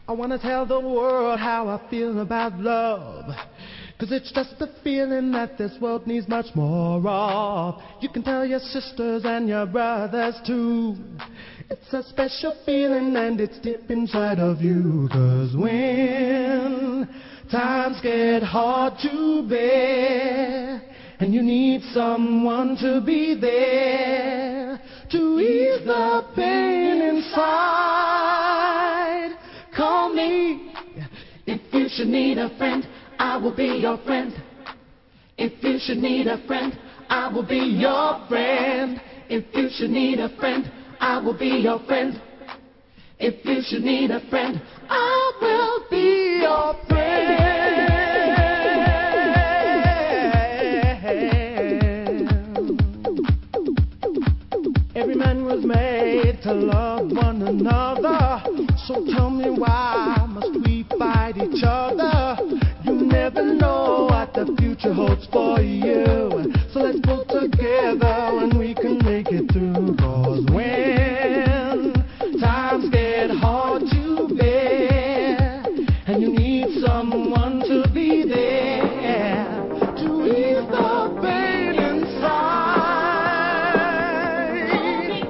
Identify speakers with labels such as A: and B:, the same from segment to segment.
A: I wanna tell the world how I feel about love. 'Cause it's just a feeling that this world needs much more of. You can tell your sisters and your brothers too. It's a special feeling and it's deep inside of you. 'Cause when times get hard to bear and you need someone to be there to ease the pain inside, call me. If you should need a friend, I will be your friend. If you should need a friend, I will be your friend. If you should need a friend, I will be your friend. If you should need a friend, I will be your friend. Every man was made to love one another. So tell me, why must we fight each other? You never know what the future holds for you. So let's pull together and we can make it through. 'Cause when times get hard to bear and you need someone to be there to ease the pain inside.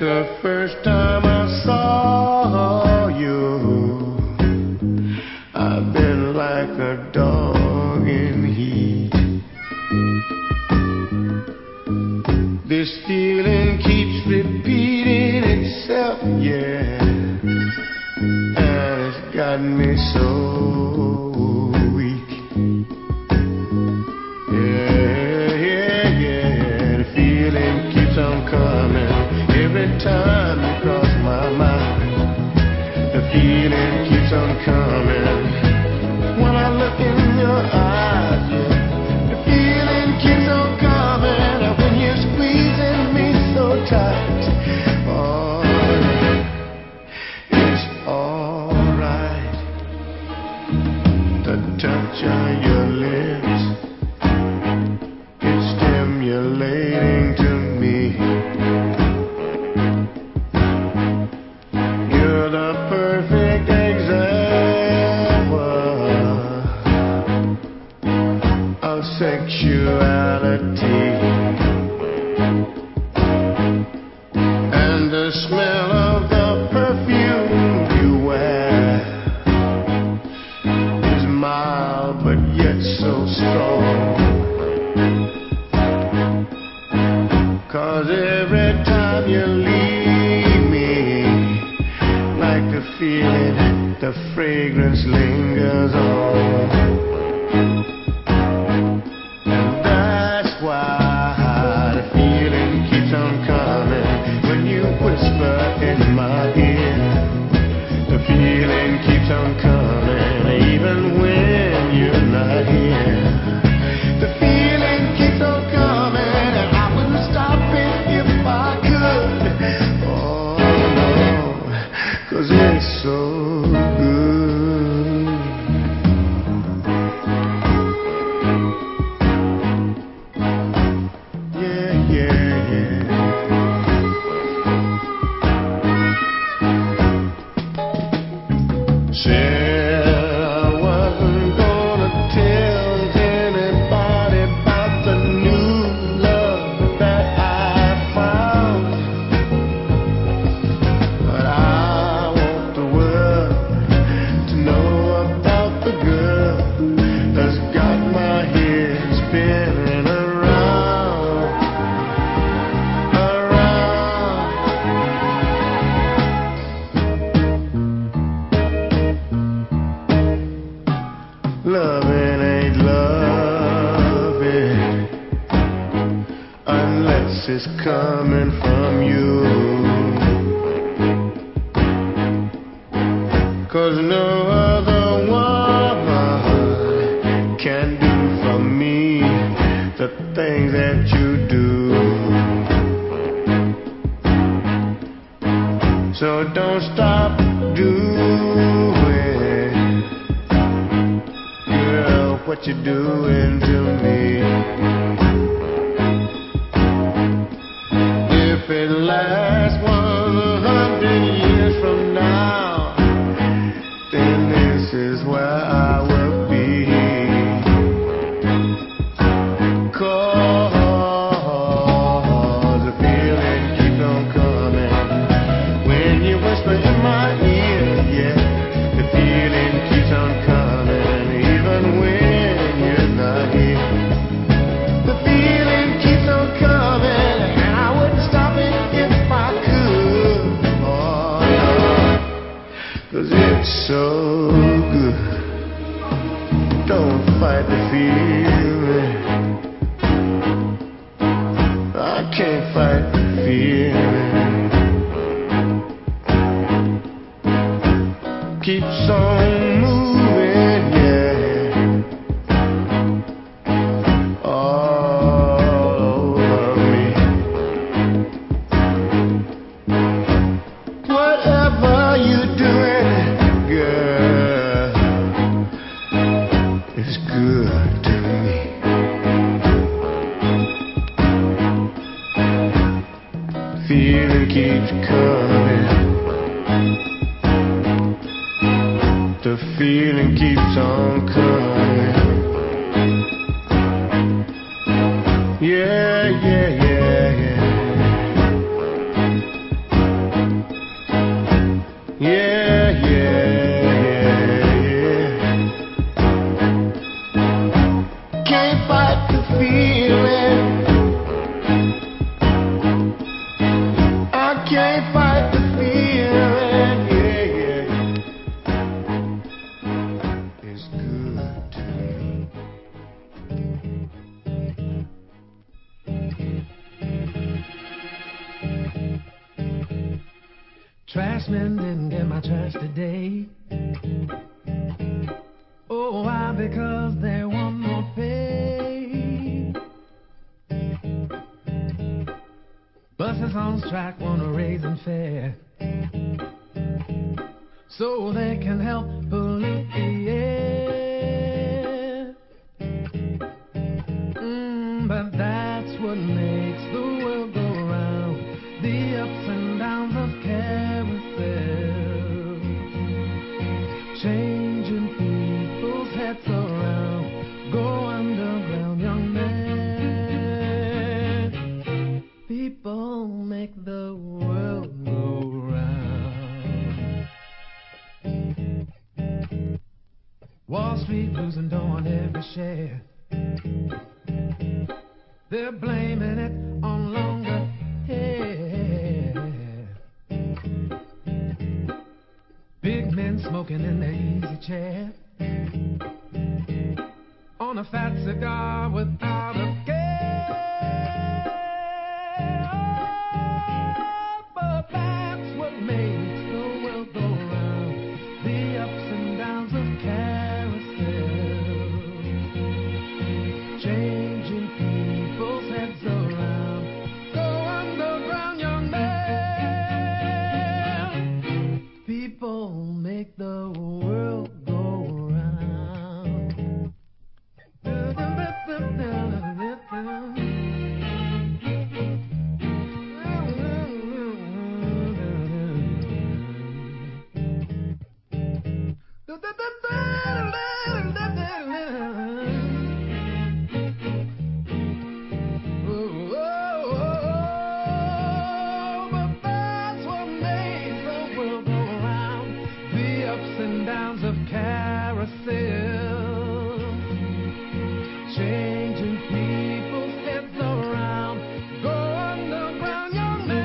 A: the first time I saw you, I've been like a dog in heat. This feeling keeps repeating itself, yeah, and it's got me so weak. Yeah, yeah, yeah, the feeling keeps on coming every time you cross my mind. The feeling keeps on coming when I look in your eyes, yeah. The feeling keeps on coming when you're squeezing me so tight. Oh, it's alright. The touch of your lips, it's stimulating to me. You're the perfect example of sexuality. And the smell of the perfume you wear is mild but yet so strong. 'Cause every time you leave me, like the feeling, the fragrance lingers on. And that's why the feeling keeps on coming when you whisper in my ear. The feeling keeps on coming even when you're not here. The feeling keeps on coming and I wouldn't stop it if I could. Oh no, 'cause it's so good. Yeah, yeah, yeah. Said I wasn't gonna tell anybody about the new love that I found, but I want the world to know about the girl that's got my head spinning around, around. Loving ain't loving unless it's coming from you. 'Cause no other woman can do for me the things that you do. So don't stop doing, girl, what you doing to me. If it lasts 100 years from now, then this is where I will be. 'Cause the feeling keeps on coming when you whisper in my ear, yeah. The feeling keeps on coming even when you're not here. The feeling keeps on coming and I wouldn't stop it if I could. Oh no, 'cause it's so good. Don't fight the feeling. I can't fight the feeling. Keeps on moving, yeah, all over me. Whatever you're doing, girl, is good to me. Feeling keeps coming. The feeling keeps on coming. Yeah, yeah, yeah, yeah. can't fight the feeling. Yeah, yeah. It's good to me. Trashmen didn't get my trash today. Oh, why? Because they want more pay. Buses on strike want a raise in fare, so they can help pollute the air. But that's what makes the world go round, the ups and downs of carousel, changing people's heads around. Go underground, young man. People make the world go round. Wall Street losing dough on every share. They're blaming it on longer hair. Big men smoking in their easy chair, on a fat cigar without a care. But that's what makes the world go round, the ups and downs of carousel, changing people's heads around. Go underground, young man. People make the world go round. Changing people's heads around. Go underground, young man.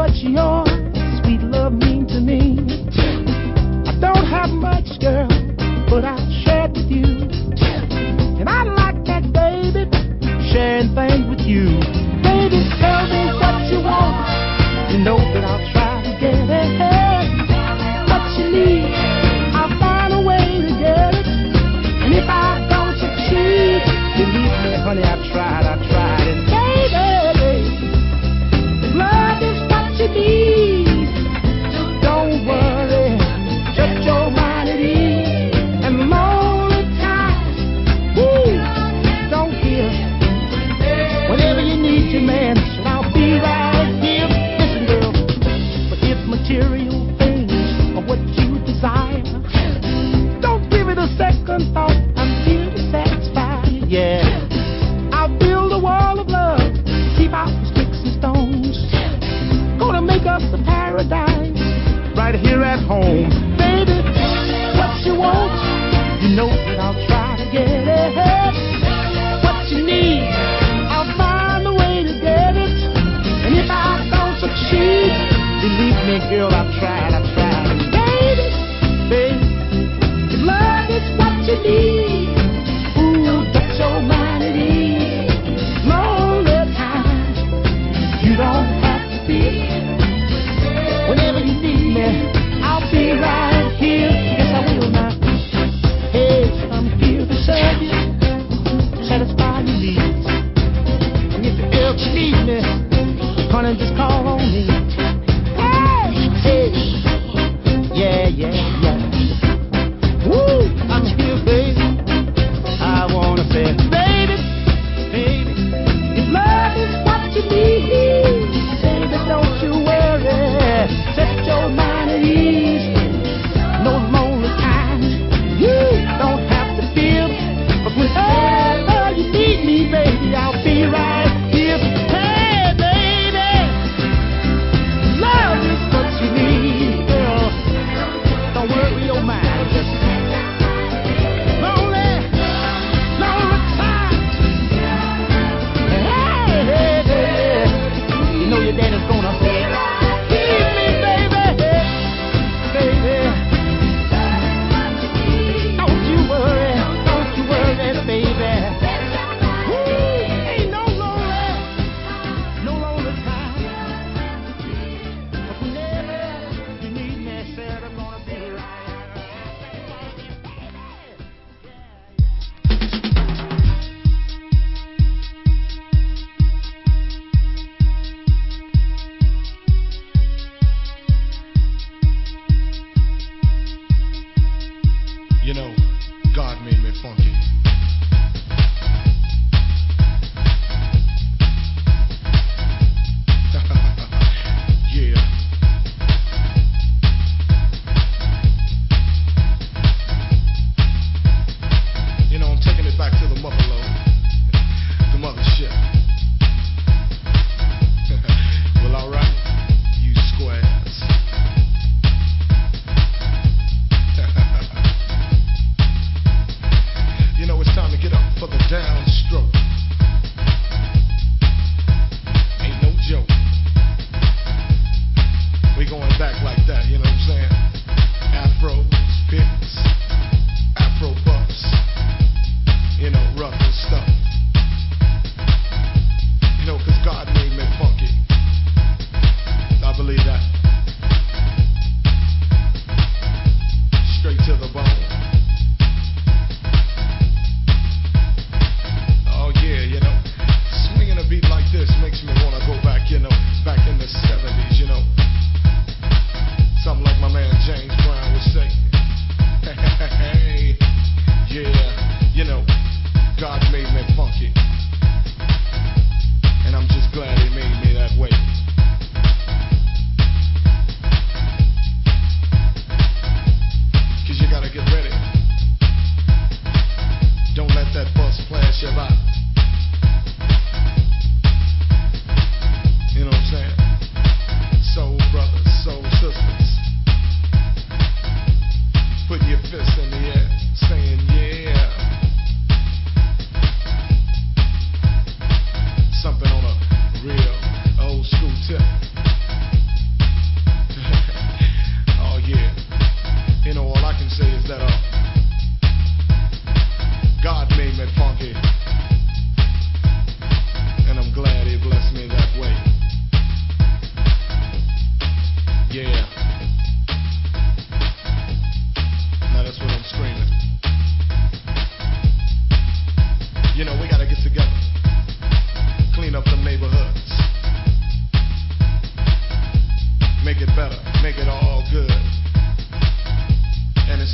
A: much your sweet love mean to me. I don't have much, girl, but I share it with you. And I like that, baby, sharing things with you. Baby, tell me what you want. You know that I'll try to get it. What you need, I'll find a way to get it. And if I don't succeed, believe me, honey, I've tried. And baby, love is what you need. Don't worry, set your mind at ease. And lonely times, woo, don't fear. Whenever you need your man, I'll be right here. Listen, girl, but if material things are what you desire, don't give it a second thought. I'm here to satisfy you, yeah. I'll build a wall of love, keep out the sticks and stones. Gonna make us a paradise right here at home. Baby, what you want, you know that I'll try to get it. What you need, I'll find a way to get it. And if I don't succeed, believe me, girl, I've tried. Baby, if love is what you need, ooh, get your mind at ease. Lonely times, you don't have to be. Whenever you need me, I'll be right here. Yes, I will now. Hey, I'm here to serve you, satisfy your needs. And if you ever need me, honey, just call on me. Hey, yeah. Woo, I'm here, baby. I wanna say, baby, if love is what you need, baby, don't you worry. Set your mind at ease. No lonely times, you don't have to feel. But whenever you need me, baby, I'll be right here. Hey, baby, love is what you need, girl. Don't worry your mind, just lonely times. Hey, you know your daddy's gonna keep me, baby. Don't you worry, baby. Ooh, ain't no lonely time. But whenever you need me, said I'm gonna be right.
B: You know, God made me funky. Yeah. You know, I'm taking it back to the mother lode, the mothership. Well, alright, you squares. You know, it's time to get up for the downstroke. Ain't no joke. We going back like that, you know what I'm saying? Afros, picks, Afro puffs, you know, rough and stuff. You know, 'cause God made me funky. I believe that. Straight to the bone. Oh yeah, you know, swinging a beat like this makes me want to go back, you know, back in the 70s, you know. Something like my man James Brown would say. Hey, yeah, you know, God made me funky. And I'm just glad he made me that way. You gotta get ready. Don't let that bus flash you by. You know what I'm saying? Soul brothers, soul sisters, putting your fist in the air, saying yeah. Something on a real old school tip.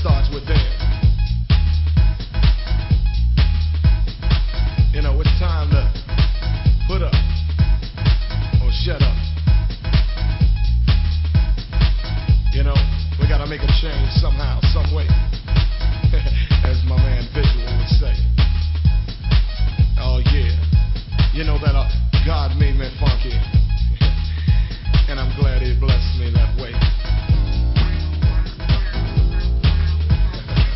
B: starts within. You know, it's time to put up or shut up. You know, we gotta make a change somehow, some way. As my man Visual would say. Oh yeah. You know that God made me funky. And I'm glad he blessed me that way.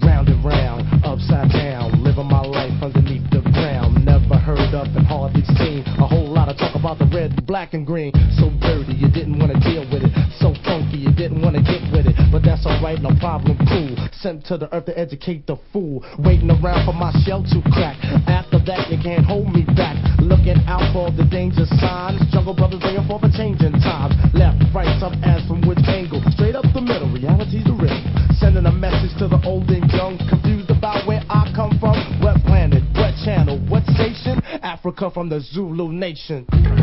A: round and round, upside down, living my life underneath the ground. Never heard of and hardly seen a whole lot of talk about the red, black, and green. So dirty, you didn't want to deal with it. So funky, you didn't want to get with it. But that's alright, no problem, cool. Sent to the earth to educate the fool. Waiting around for my shell to crack. After that, you can't hold me back. Looking out for the danger signs. Jungle Brothers bringing forth a change in times. Left, right, some ass from which angle? Straight up the middle, reality's the riddle. Sending a message to the old and young, confused about where I come from. What planet, what channel, what station? Africa from the Zulu nation.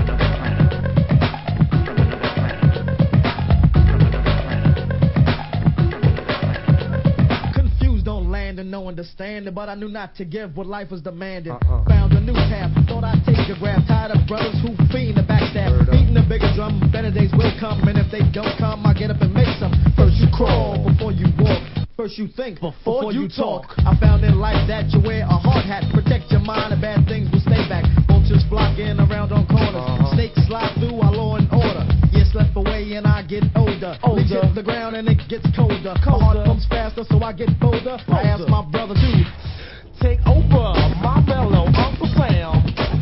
C: Confused on land and no understanding, but I knew not to give what life was demanding. Found a new path, thought I'd take a grab. Tired of brothers who fiend and backstab. Beating a bigger drum, better days will come, and if they don't come, I get up and make some. First you crawl before you walk. First you think before you talk. I found in life that you wear a hard hat. Protect your mind and bad things will stay back. Vultures flocking around on corners. Snakes slide through our law and order. You slept away and I get older. Leaks hit the ground and it gets colder. My heart pumps faster so I get bolder. I ask my brother to
A: take over my mellow Uncle Sam.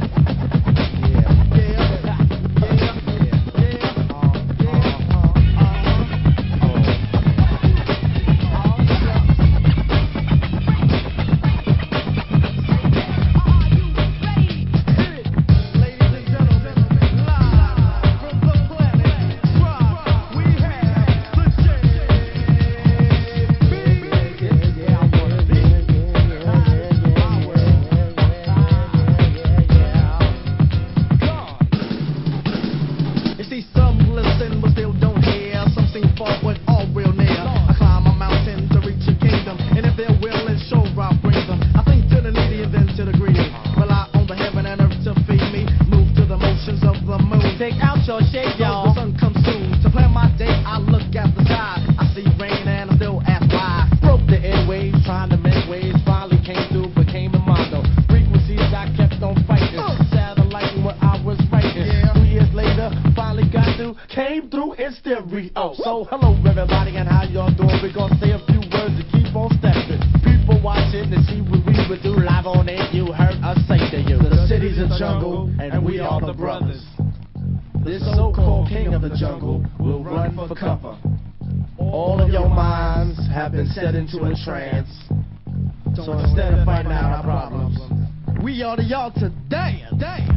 A: So hello everybody and how y'all doing? We're gonna say a few words to keep on stepping. People watching to see what we would do live on air. You heard us say to you, the city's a jungle and we are the brothers. This so-called king of the jungle will run for cover. All of your minds have been set into a trance. So instead of finding out our problems, we order y'all to dance.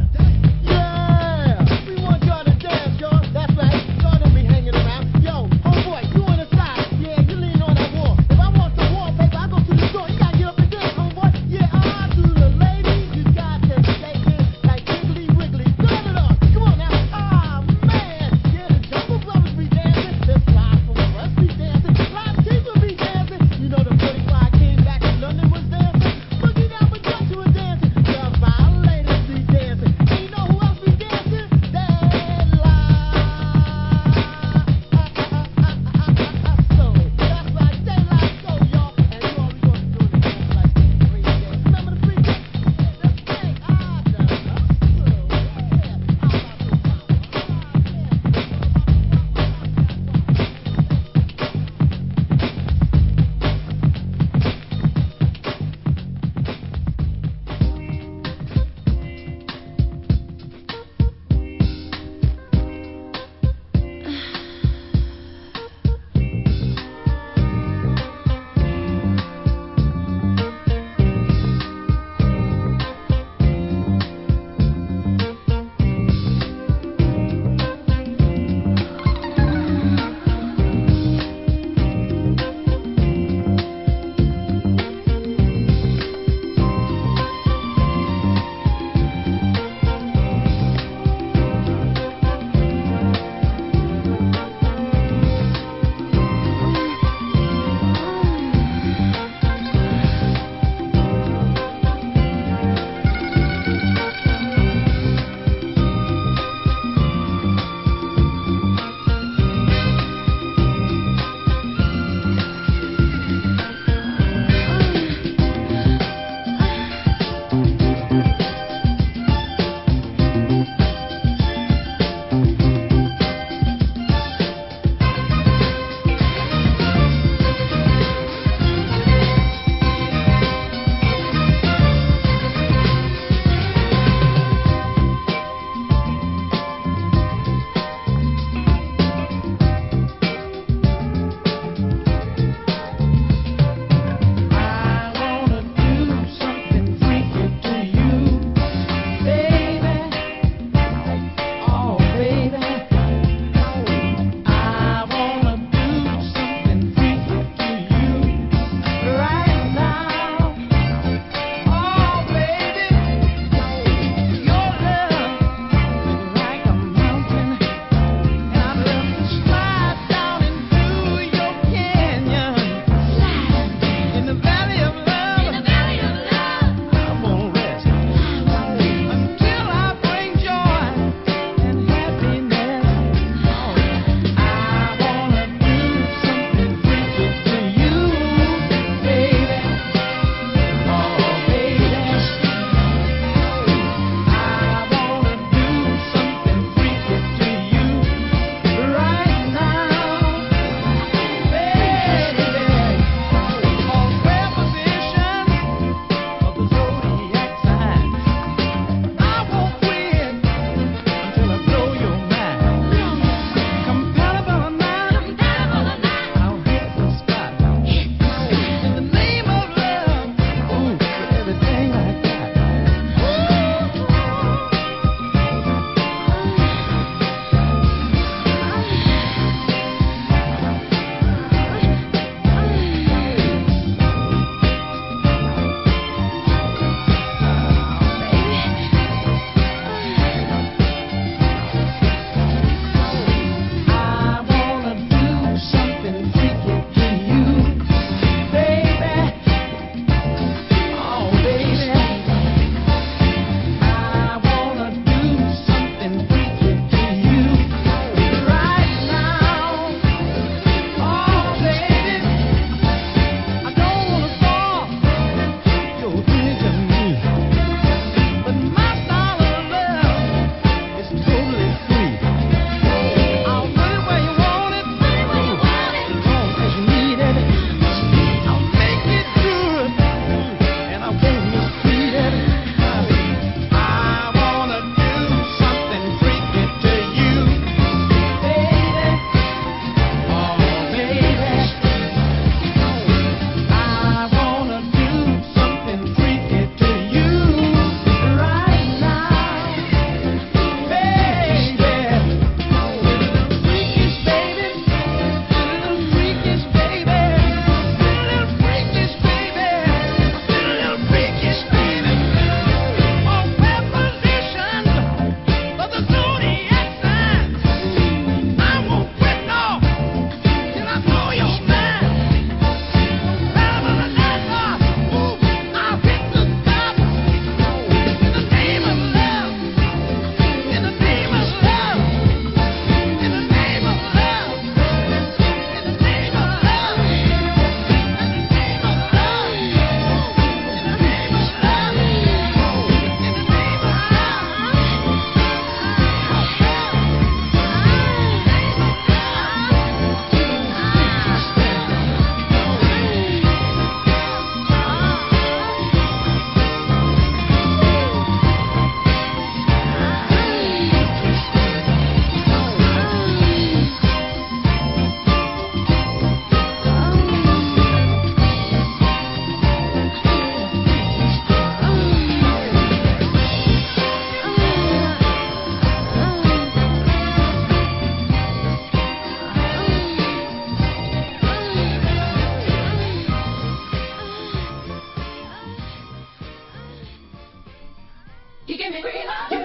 C: Yeah! We want y'all to dance, y'all. That's right. Y'all don't be hanging around. Yo, homeboy, you on the side. Yeah, you lean on that wall. If I want some wallpaper, I go to the store. You gotta get up and dance, homeboy. Yeah, to the ladies, you got to shake it like Wiggly Wiggly. Turn it up. Come on now. Man. Yeah, the Jungle Brothers be dancing. The Fly from West be dancing. Live people be dancing. You know the 45 came back in London was dancing. Boogie down for Dutch was dancing. The Violators be dancing.
D: give me free love.